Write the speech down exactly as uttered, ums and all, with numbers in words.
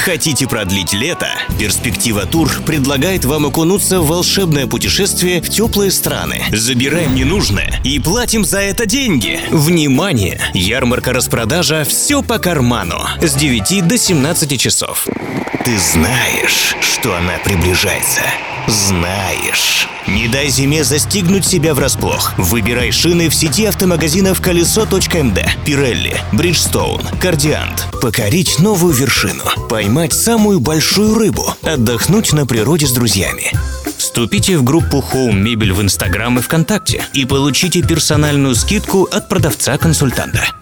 Хотите продлить лето? Перспектива Тур предлагает вам окунуться в волшебное путешествие в теплые страны. Забираем ненужное и платим за это деньги. Внимание! Ярмарка-распродажа «Все по карману» с девяти до семнадцати часов. Ты знаешь, что она приближается. Знаешь. Не дай зиме застигнуть себя врасплох. Выбирай шины в сети автомагазинов колесо точка эм дэ, Pirelli, Bridgestone, Cordiant. Покорить новую вершину. Поймать самую большую рыбу. Отдохнуть на природе с друзьями. Вступите в группу Home Мебель в Инстаграм и ВКонтакте и получите персональную скидку от продавца-консультанта.